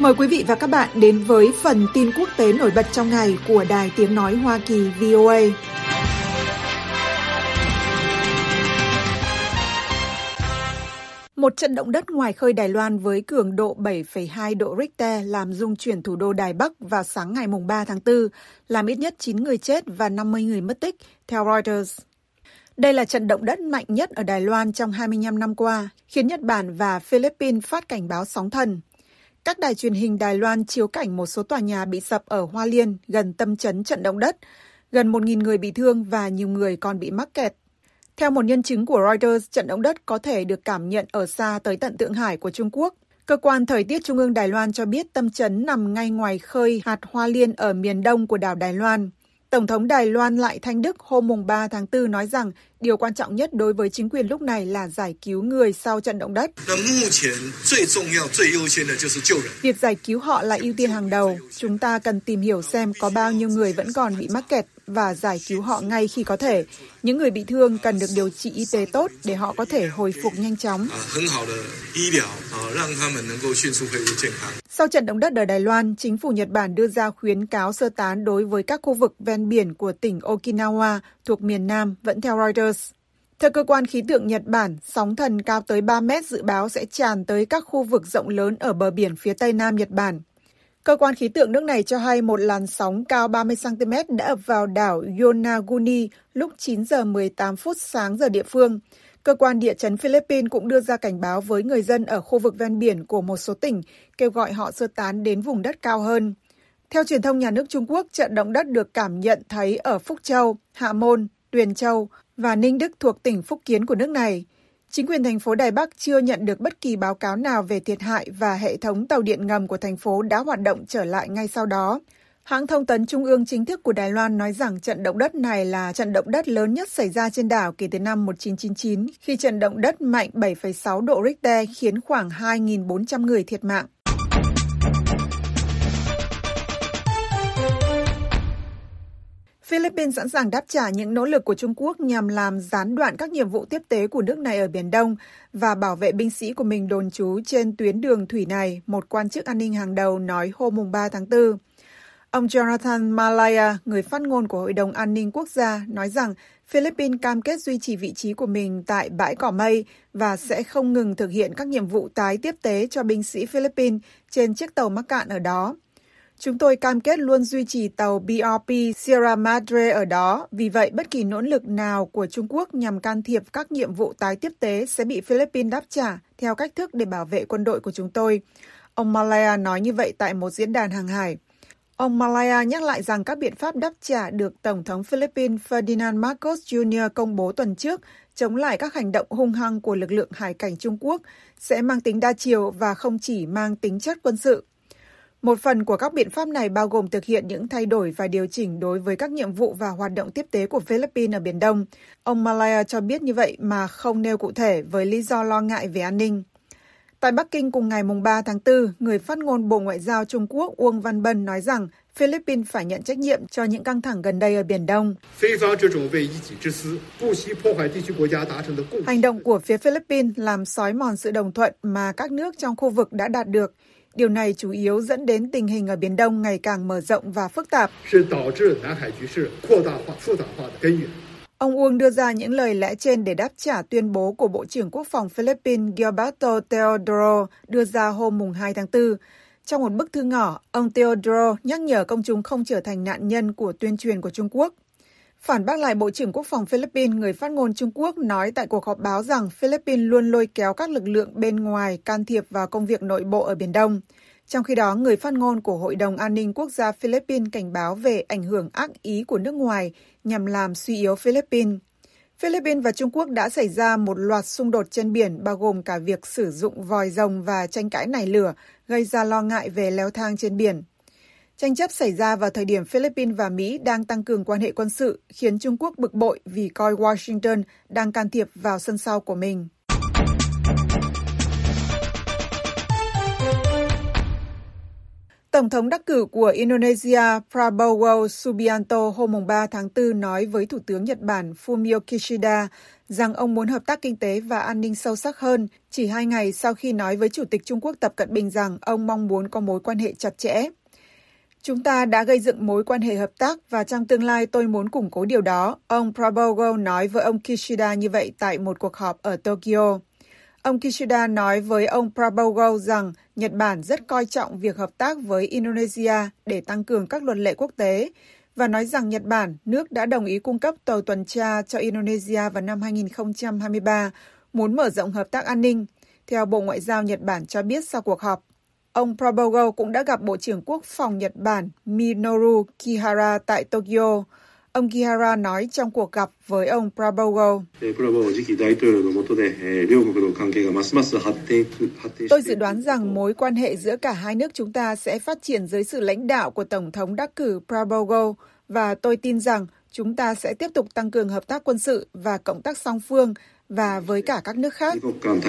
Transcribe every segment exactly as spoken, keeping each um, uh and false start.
Mời quý vị và các bạn đến với phần tin quốc tế nổi bật trong ngày của Đài Tiếng Nói Hoa Kỳ vê o a. Một trận động đất ngoài khơi Đài Loan với cường độ bảy phẩy hai độ Richter làm rung chuyển thủ đô Đài Bắc vào sáng ngày ba tháng tư, làm ít nhất chín người chết và năm mươi người mất tích, theo Reuters. Đây là trận động đất mạnh nhất ở Đài Loan trong hai mươi lăm năm qua, khiến Nhật Bản và Philippines phát cảnh báo sóng thần. Các đài truyền hình Đài Loan chiếu cảnh một số tòa nhà bị sập ở Hoa Liên gần tâm chấn trận động đất, gần một nghìn người bị thương và nhiều người còn bị mắc kẹt. Theo một nhân chứng của Reuters, trận động đất có thể được cảm nhận ở xa tới tận Thượng Hải của Trung Quốc. Cơ quan Thời tiết Trung ương Đài Loan cho biết tâm chấn nằm ngay ngoài khơi hạt Hoa Liên ở miền đông của đảo Đài Loan. Tổng thống Đài Loan Lại Thanh Đức hôm ba tháng tư nói rằng điều quan trọng nhất đối với chính quyền lúc này là giải cứu người sau trận động đất. Việc giải cứu họ là ưu tiên hàng đầu. Chúng ta cần tìm hiểu xem có bao nhiêu người vẫn còn bị mắc kẹt và giải cứu họ ngay khi có thể. Những người bị thương cần được điều trị y tế tốt để họ có thể hồi phục nhanh chóng. Sau trận động đất ở Đài Loan, chính phủ Nhật Bản đưa ra khuyến cáo sơ tán đối với các khu vực ven biển của tỉnh Okinawa thuộc miền Nam, vẫn theo Reuters. Theo cơ quan khí tượng Nhật Bản, sóng thần cao tới ba mét dự báo sẽ tràn tới các khu vực rộng lớn ở bờ biển phía tây nam Nhật Bản. Cơ quan khí tượng nước này cho hay một làn sóng cao ba mươi xăng ti mét đã ập vào đảo Yonaguni lúc chín giờ mười tám phút sáng giờ địa phương. Cơ quan địa chấn Philippines cũng đưa ra cảnh báo với người dân ở khu vực ven biển của một số tỉnh, kêu gọi họ sơ tán đến vùng đất cao hơn. Theo truyền thông nhà nước Trung Quốc, trận động đất được cảm nhận thấy ở Phúc Châu, Hạ Môn, Tuyền Châu và Ninh Đức thuộc tỉnh Phúc Kiến của nước này. Chính quyền thành phố Đài Bắc chưa nhận được bất kỳ báo cáo nào về thiệt hại và hệ thống tàu điện ngầm của thành phố đã hoạt động trở lại ngay sau đó. Hãng thông tấn Trung ương chính thức của Đài Loan nói rằng trận động đất này là trận động đất lớn nhất xảy ra trên đảo kể từ năm một nghìn chín trăm chín mươi chín, khi trận động đất mạnh bảy phẩy sáu độ Richter khiến khoảng hai nghìn bốn trăm người thiệt mạng. Philippines sẵn sàng đáp trả những nỗ lực của Trung Quốc nhằm làm gián đoạn các nhiệm vụ tiếp tế của nước này ở Biển Đông và bảo vệ binh sĩ của mình đồn trú trên tuyến đường thủy này, một quan chức an ninh hàng đầu nói hôm ba tháng tư. Ông Jonathan Malaya, người phát ngôn của Hội đồng An ninh Quốc gia, nói rằng Philippines cam kết duy trì vị trí của mình tại bãi cỏ mây và sẽ không ngừng thực hiện các nhiệm vụ tái tiếp tế cho binh sĩ Philippines trên chiếc tàu mắc cạn ở đó. Chúng tôi cam kết luôn duy trì tàu bê rờ pê Sierra Madre ở đó, vì vậy bất kỳ nỗ lực nào của Trung Quốc nhằm can thiệp các nhiệm vụ tái tiếp tế sẽ bị Philippines đáp trả theo cách thức để bảo vệ quân đội của chúng tôi. Ông Malaya nói như vậy tại một diễn đàn hàng hải. Ông Malaya nhắc lại rằng các biện pháp đáp trả được Tổng thống Philippines Ferdinand Marcos Junior công bố tuần trước chống lại các hành động hung hăng của lực lượng hải cảnh Trung Quốc sẽ mang tính đa chiều và không chỉ mang tính chất quân sự. Một phần của các biện pháp này bao gồm thực hiện những thay đổi và điều chỉnh đối với các nhiệm vụ và hoạt động tiếp tế của Philippines ở Biển Đông. Ông Malaya cho biết như vậy mà không nêu cụ thể với lý do lo ngại về an ninh. Tại Bắc Kinh cùng ngày ba tháng tư, người phát ngôn Bộ Ngoại giao Trung Quốc Uông Văn Bân nói rằng Philippines phải nhận trách nhiệm cho những căng thẳng gần đây ở Biển Đông. Hành động của phía Philippines làm xói mòn sự đồng thuận mà các nước trong khu vực đã đạt được. Điều này chủ yếu dẫn đến tình hình ở Biển Đông ngày càng mở rộng và phức tạp. Ông Uông đưa ra những lời lẽ trên để đáp trả tuyên bố của Bộ trưởng Quốc phòng Philippines Gilberto Teodoro đưa ra hôm hai tháng tư. Trong một bức thư ngỏ, ông Teodoro nhắc nhở công chúng không trở thành nạn nhân của tuyên truyền của Trung Quốc. Phản bác lại Bộ trưởng Quốc phòng Philippines, người phát ngôn Trung Quốc nói tại cuộc họp báo rằng Philippines luôn lôi kéo các lực lượng bên ngoài can thiệp vào công việc nội bộ ở Biển Đông. Trong khi đó, người phát ngôn của Hội đồng An ninh Quốc gia Philippines cảnh báo về ảnh hưởng ác ý của nước ngoài nhằm làm suy yếu Philippines. Philippines và Trung Quốc đã xảy ra một loạt xung đột trên biển, bao gồm cả việc sử dụng vòi rồng và tranh cãi nảy lửa, gây ra lo ngại về leo thang trên biển. Tranh chấp xảy ra vào thời điểm Philippines và Mỹ đang tăng cường quan hệ quân sự, khiến Trung Quốc bực bội vì coi Washington đang can thiệp vào sân sau của mình. Tổng thống đắc cử của Indonesia Prabowo Subianto hôm ba tháng tư nói với Thủ tướng Nhật Bản Fumio Kishida rằng ông muốn hợp tác kinh tế và an ninh sâu sắc hơn, chỉ hai ngày sau khi nói với Chủ tịch Trung Quốc Tập Cận Bình rằng ông mong muốn có mối quan hệ chặt chẽ. Chúng ta đã gây dựng mối quan hệ hợp tác và trong tương lai tôi muốn củng cố điều đó, ông Prabowo nói với ông Kishida như vậy tại một cuộc họp ở Tokyo. Ông Kishida nói với ông Prabowo rằng Nhật Bản rất coi trọng việc hợp tác với Indonesia để tăng cường các luật lệ quốc tế và nói rằng Nhật Bản, nước đã đồng ý cung cấp tàu tuần tra cho Indonesia vào năm hai không hai ba, muốn mở rộng hợp tác an ninh, theo Bộ Ngoại giao Nhật Bản cho biết sau cuộc họp. Ông Prabowo cũng đã gặp Bộ trưởng Quốc phòng Nhật Bản Minoru Kihara tại Tokyo. Ông Kihara nói trong cuộc gặp với ông Prabowo. Tôi dự đoán rằng mối quan hệ giữa cả hai nước chúng ta sẽ phát triển dưới sự lãnh đạo của Tổng thống đắc cử Prabowo và tôi tin rằng chúng ta sẽ tiếp tục tăng cường hợp tác quân sự và cộng tác song phương và với cả các nước khác.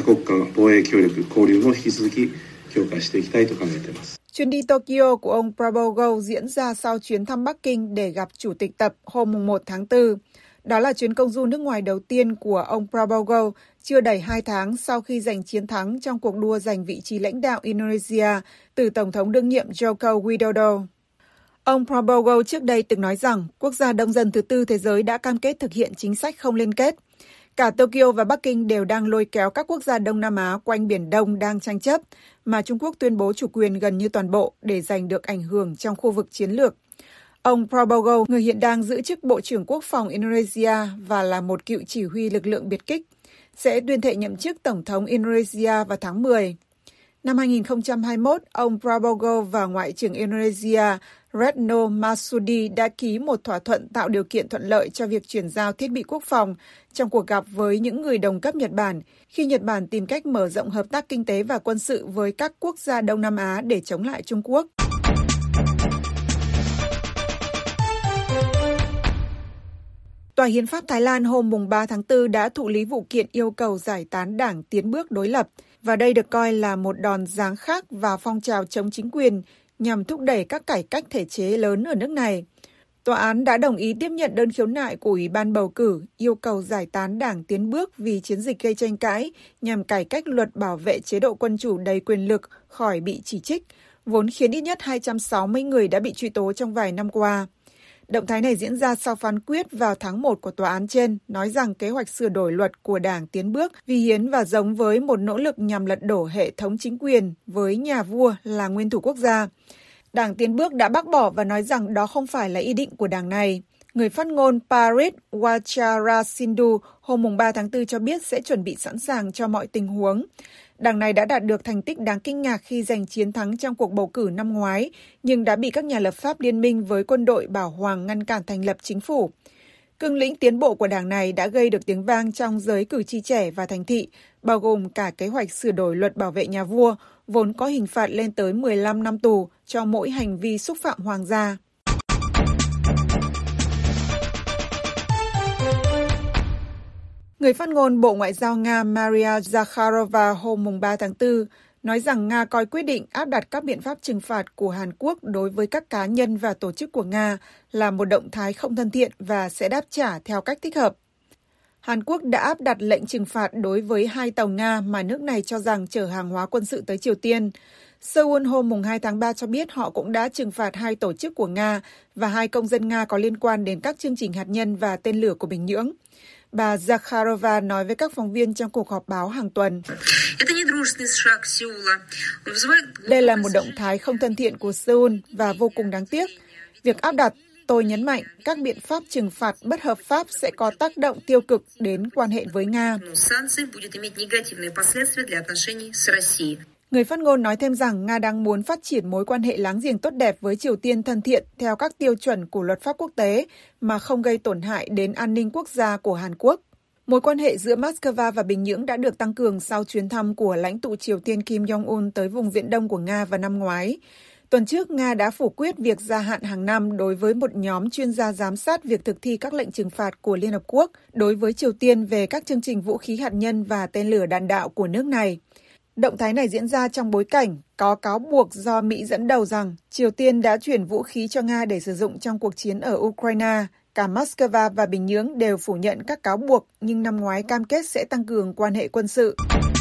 Chuyến đi Tokyo của ông Prabowo diễn ra sau chuyến thăm Bắc Kinh để gặp Chủ tịch Tập hôm một tháng tư. Đó là chuyến công du nước ngoài đầu tiên của ông Prabowo chưa đầy hai tháng sau khi giành chiến thắng trong cuộc đua giành vị trí lãnh đạo Indonesia từ Tổng thống đương nhiệm Joko Widodo. Ông Prabowo trước đây từng nói rằng quốc gia đông dân thứ tư thế giới đã cam kết thực hiện chính sách không liên kết. Cả Tokyo và Bắc Kinh đều đang lôi kéo các quốc gia Đông Nam Á quanh Biển Đông đang tranh chấp, mà Trung Quốc tuyên bố chủ quyền gần như toàn bộ để giành được ảnh hưởng trong khu vực chiến lược. Ông Prabowo, người hiện đang giữ chức Bộ trưởng Quốc phòng Indonesia và là một cựu chỉ huy lực lượng biệt kích, sẽ tuyên thệ nhậm chức Tổng thống Indonesia vào tháng mười. Năm hai không hai mốt, ông Prabowo và Ngoại trưởng Indonesia Retno Marsudi đã ký một thỏa thuận tạo điều kiện thuận lợi cho việc chuyển giao thiết bị quốc phòng trong cuộc gặp với những người đồng cấp Nhật Bản, khi Nhật Bản tìm cách mở rộng hợp tác kinh tế và quân sự với các quốc gia Đông Nam Á để chống lại Trung Quốc. Tòa Hiến pháp Thái Lan hôm ba tháng tư đã thụ lý vụ kiện yêu cầu giải tán đảng Tiến bước đối lập, và đây được coi là một đòn giáng khác vào phong trào chống chính quyền nhằm thúc đẩy các cải cách thể chế lớn ở nước này. Tòa án đã đồng ý tiếp nhận đơn khiếu nại của Ủy ban bầu cử yêu cầu giải tán đảng Tiến bước vì chiến dịch gây tranh cãi nhằm cải cách luật bảo vệ chế độ quân chủ đầy quyền lực khỏi bị chỉ trích, vốn khiến ít nhất hai trăm sáu mươi người đã bị truy tố trong vài năm qua. Động thái này diễn ra sau phán quyết vào tháng một của tòa án trên, nói rằng kế hoạch sửa đổi luật của đảng Tiến bước vi hiến và giống với một nỗ lực nhằm lật đổ hệ thống chính quyền với nhà vua là nguyên thủ quốc gia. Đảng Tiến bước đã bác bỏ và nói rằng đó không phải là ý định của đảng này. Người phát ngôn Parit Wacharasindu hôm ba tháng tư cho biết sẽ chuẩn bị sẵn sàng cho mọi tình huống. Đảng này đã đạt được thành tích đáng kinh ngạc khi giành chiến thắng trong cuộc bầu cử năm ngoái, nhưng đã bị các nhà lập pháp liên minh với quân đội bảo hoàng ngăn cản thành lập chính phủ. Cương lĩnh tiến bộ của đảng này đã gây được tiếng vang trong giới cử tri trẻ và thành thị, bao gồm cả kế hoạch sửa đổi luật bảo vệ nhà vua, vốn có hình phạt lên tới mười lăm năm tù cho mỗi hành vi xúc phạm hoàng gia. Người phát ngôn Bộ Ngoại giao Nga Maria Zakharova hôm ba tháng tư nói rằng Nga coi quyết định áp đặt các biện pháp trừng phạt của Hàn Quốc đối với các cá nhân và tổ chức của Nga là một động thái không thân thiện và sẽ đáp trả theo cách thích hợp. Hàn Quốc đã áp đặt lệnh trừng phạt đối với hai tàu Nga mà nước này cho rằng chở hàng hóa quân sự tới Triều Tiên. Seoul hôm hai tháng ba cho biết họ cũng đã trừng phạt hai tổ chức của Nga và hai công dân Nga có liên quan đến các chương trình hạt nhân và tên lửa của Bình Nhưỡng. Bà Zakharova nói với các phóng viên trong cuộc họp báo hàng tuần. Đây là một động thái không thân thiện của Seoul và vô cùng đáng tiếc. Việc áp đặt, tôi nhấn mạnh, các biện pháp trừng phạt bất hợp pháp sẽ có tác động tiêu cực đến quan hệ với Nga. Người phát ngôn nói thêm rằng Nga đang muốn phát triển mối quan hệ láng giềng tốt đẹp với Triều Tiên thân thiện theo các tiêu chuẩn của luật pháp quốc tế mà không gây tổn hại đến an ninh quốc gia của Hàn Quốc. Mối quan hệ giữa Moscow và Bình Nhưỡng đã được tăng cường sau chuyến thăm của lãnh tụ Triều Tiên Kim Jong-un tới vùng Viễn Đông của Nga vào năm ngoái. Tuần trước, Nga đã phủ quyết việc gia hạn hàng năm đối với một nhóm chuyên gia giám sát việc thực thi các lệnh trừng phạt của Liên Hợp Quốc đối với Triều Tiên về các chương trình vũ khí hạt nhân và tên lửa đạn đạo của nước này. Động thái này diễn ra trong bối cảnh có cáo buộc do Mỹ dẫn đầu rằng Triều Tiên đã chuyển vũ khí cho Nga để sử dụng trong cuộc chiến ở Ukraine. Cả Moscow và Bình Nhưỡng đều phủ nhận các cáo buộc, nhưng năm ngoái cam kết sẽ tăng cường quan hệ quân sự.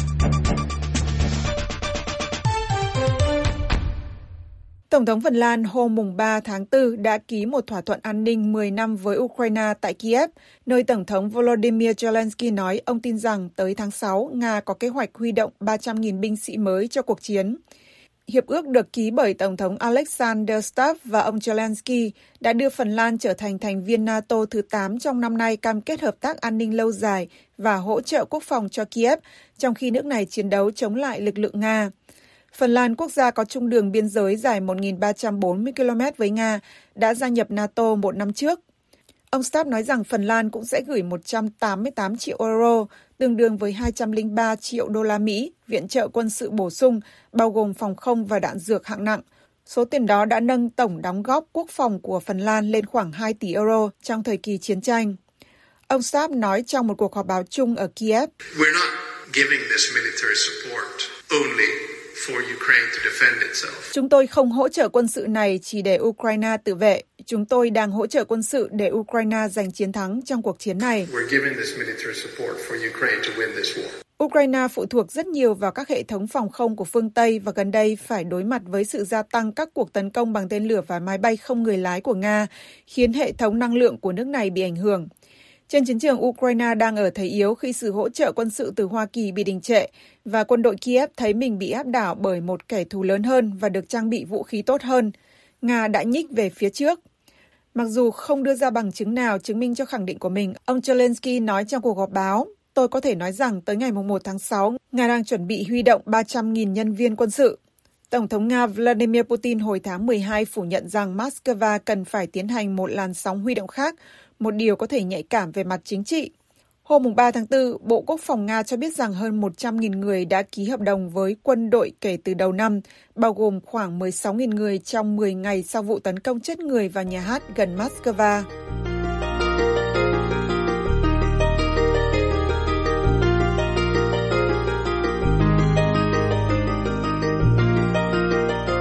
Tổng thống Phần Lan hôm ba tháng tư đã ký một thỏa thuận an ninh mười năm với Ukraine tại Kiev, nơi Tổng thống Volodymyr Zelensky nói ông tin rằng tới tháng sáu, Nga có kế hoạch huy động ba trăm nghìn binh sĩ mới cho cuộc chiến. Hiệp ước được ký bởi Tổng thống Alexander Stubb và ông Zelensky đã đưa Phần Lan trở thành thành viên NATO thứ tám trong năm nay, cam kết hợp tác an ninh lâu dài và hỗ trợ quốc phòng cho Kiev, trong khi nước này chiến đấu chống lại lực lượng Nga. Phần Lan, quốc gia có chung đường biên giới dài một nghìn ba trăm bốn mươi ki lô mét với Nga, đã gia nhập NATO một năm trước. Ông Stubb nói rằng Phần Lan cũng sẽ gửi một trăm tám mươi tám triệu euro, tương đương với hai trăm lẻ ba triệu đô la Mỹ, viện trợ quân sự bổ sung, bao gồm phòng không và đạn dược hạng nặng. Số tiền đó đã nâng tổng đóng góp quốc phòng của Phần Lan lên khoảng hai tỷ euro trong thời kỳ chiến tranh. Ông Stubb nói trong một cuộc họp báo chung ở Kiev, We're not giving this military support only for Ukraine to defend itself. Chúng tôi không hỗ trợ quân sự này chỉ để Ukraine tự vệ. Chúng tôi đang hỗ trợ quân sự để Ukraine giành chiến thắng trong cuộc chiến này. We're giving this military support for Ukraine to win this war. Ukraine phụ thuộc rất nhiều vào các hệ thống phòng không của phương Tây và gần đây phải đối mặt với sự gia tăng các cuộc tấn công bằng tên lửa và máy bay không người lái của Nga, khiến hệ thống năng lượng của nước này bị ảnh hưởng. Trên chiến trường, Ukraine đang ở thế yếu khi sự hỗ trợ quân sự từ Hoa Kỳ bị đình trệ và quân đội Kiev thấy mình bị áp đảo bởi một kẻ thù lớn hơn và được trang bị vũ khí tốt hơn. Nga đã nhích về phía trước. Mặc dù không đưa ra bằng chứng nào chứng minh cho khẳng định của mình, ông Zelensky nói trong cuộc họp báo, tôi có thể nói rằng tới ngày một tháng sáu, Nga đang chuẩn bị huy động ba trăm nghìn nhân viên quân sự. Tổng thống Nga Vladimir Putin hồi tháng mười hai phủ nhận rằng Moscow cần phải tiến hành một làn sóng huy động khác, một điều có thể nhạy cảm về mặt chính trị. Hôm ba tháng tư, Bộ Quốc phòng Nga cho biết rằng hơn một trăm nghìn người đã ký hợp đồng với quân đội kể từ đầu năm, bao gồm khoảng mười sáu nghìn người trong mười ngày sau vụ tấn công chết người vào nhà hát gần Moscow.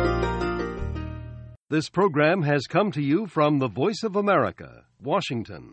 This program has come to you from the Voice of America, Washington.